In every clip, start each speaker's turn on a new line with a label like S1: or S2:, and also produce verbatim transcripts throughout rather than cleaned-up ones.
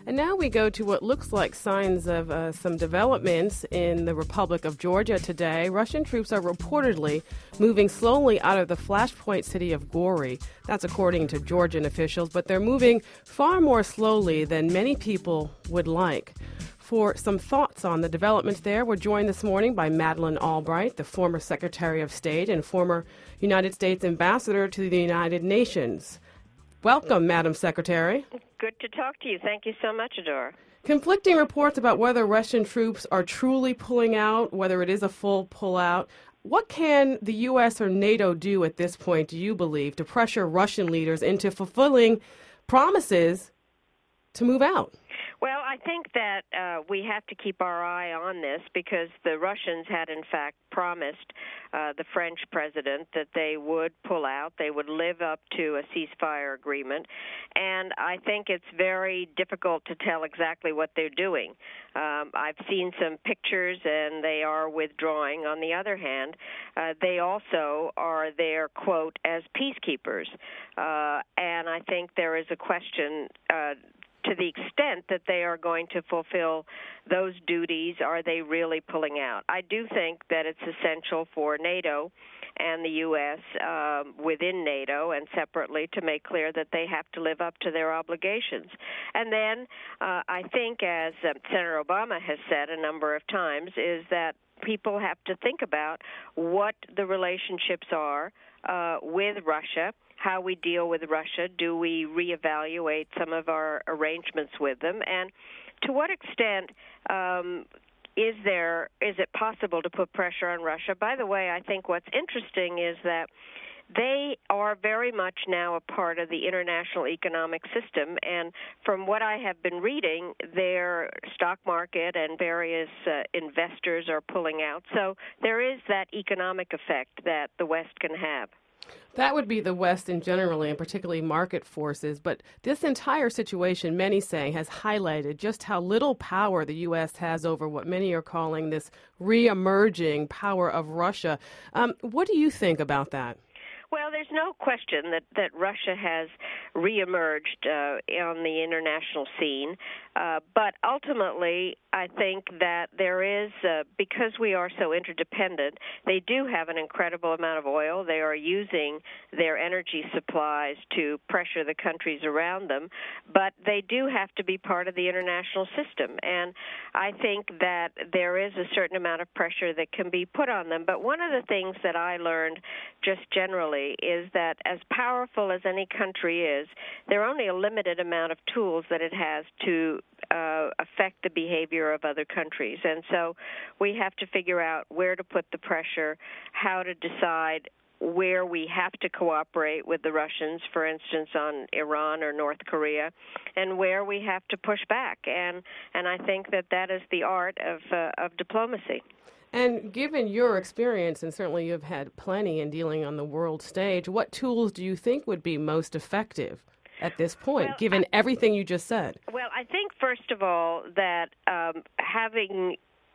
S1: And now we go to what looks like signs of uh, some developments in the Republic of Georgia today. Russian troops are reportedly moving slowly out of the flashpoint city of Gori. That's according to Georgian officials, but they're moving far more slowly than many people would like. For some thoughts on the developments there, we're joined this morning by Madeleine Albright, the former Secretary of State and former United States Ambassador to the United Nations. Welcome, Madam Secretary.
S2: Good to talk to you. Thank you so much, Adora.
S1: Conflicting reports about whether Russian troops are truly pulling out, whether it is a full pullout. What can the U S or NATO do at this point, do you believe, to pressure Russian leaders into fulfilling promises to move out?
S2: Well, I think that uh, we have to keep our eye on this because the Russians had, in fact, promised uh, the French president that they would pull out, they would live up to a ceasefire agreement, and I think it's very difficult to tell exactly what they're doing. Um, I've seen some pictures, and they are withdrawing. On the other hand, uh, they also are there, quote, as peacekeepers, uh, and I think there is a question uh, to the extent that they are going to fulfill those duties, are they really pulling out? I do think that it's essential for NATO and the U S um, within NATO and separately to make clear that they have to live up to their obligations. And then uh, I think, as uh, Senator Obama has said a number of times, is that people have to think about what the relationships are uh, with Russia, how we deal with Russia. Do we reevaluate some of our arrangements with them? And to what extent um, is there, is it possible to put pressure on Russia? By the way, I think what's interesting is that they are very much now a part of the international economic system, and from what I have been reading, their stock market and various uh, investors are pulling out. So there is that economic effect that the West can have.
S1: That would be the West in generally, and particularly market forces. But this entire situation, many say, has highlighted just how little power the U S has over what many are calling this re-emerging power of Russia. Um, what do you think about that?
S2: Well, there's no question that, that Russia has reemerged uh, on the international scene. Uh, but ultimately, I think that there is, uh, because we are so interdependent, they do have an incredible amount of oil. They are using their energy supplies to pressure the countries around them. But they do have to be part of the international system. And I think that there is a certain amount of pressure that can be put on them. But one of the things that I learned just generally is that as powerful as any country is, there are only a limited amount of tools that it has to uh, affect the behavior of other countries. And so we have to figure out where to put the pressure, how to decide where we have to cooperate with the Russians, for instance, on Iran or North Korea, and where we have to push back. And, and I think that that is the art of, uh, of diplomacy.
S1: And given your experience, and certainly you've had plenty in dealing on the world stage, what tools do you think would be most effective at this point,
S2: well,
S1: given
S2: I,
S1: everything you just said?
S2: Well, I think, first of all, that um, having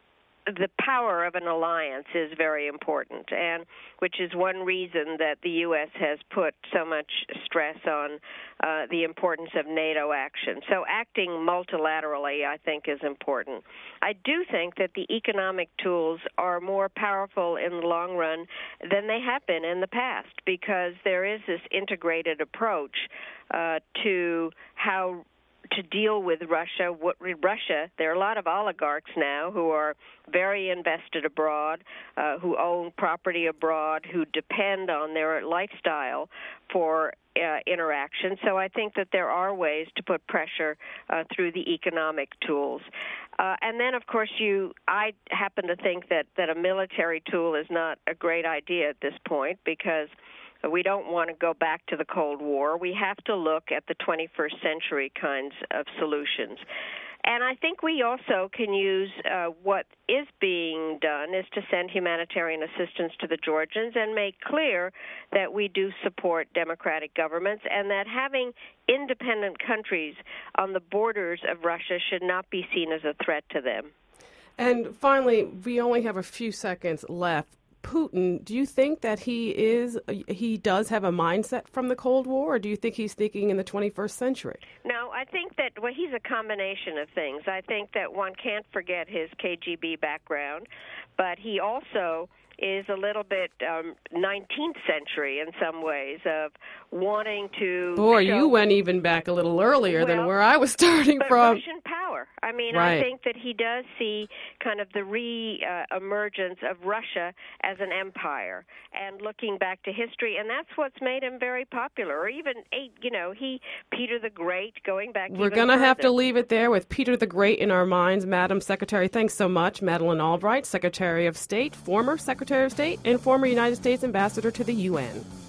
S2: the power of an alliance is very important, and which is one reason that the U S has put so much stress on uh, the importance of NATO action. So acting multilaterally, I think, is important. I do think that the economic tools are more powerful in the long run than they have been in the past, because there is this integrated approach uh, to how to deal with Russia. What Russia, there are a lot of oligarchs now who are very invested abroad, uh, who own property abroad, who depend on their lifestyle for uh, interaction. So I think that there are ways to put pressure uh, through the economic tools. Uh, and then, of course, you. I happen to think that, that a military tool is not a great idea at this point, because we don't want to go back to the Cold War. We have to look at the twenty-first century kinds of solutions. And I think we also can use uh, what is being done is to send humanitarian assistance to the Georgians and make clear that we do support democratic governments, and that having independent countries on the borders of Russia should not be seen as a threat to them.
S1: And finally, we only have a few seconds left. Putin, do you think that he is he does have a mindset from the Cold War, or do you think he's thinking in the twenty-first century?
S2: No, I think that, well, he's a combination of things. I think that one can't forget his K G B background, but he also is a little bit um, nineteenth century in some ways, of wanting to
S1: Boy,
S2: show,
S1: you went even back a little earlier
S2: well,
S1: than where I was starting
S2: but
S1: from.
S2: Russian power. I mean,
S1: Right.
S2: I think that he does see kind of the re-emergence uh, of Russia as an empire, and looking back to history, and that's what's made him very popular. Or even, you know, he, Peter the Great, going back
S1: We're
S2: even
S1: going to have to
S2: further.
S1: leave it there with Peter the Great in our minds. Madam Secretary, thanks so much. Madeleine Albright, Secretary of State, former Secretary of State, and former United States Ambassador to the U N.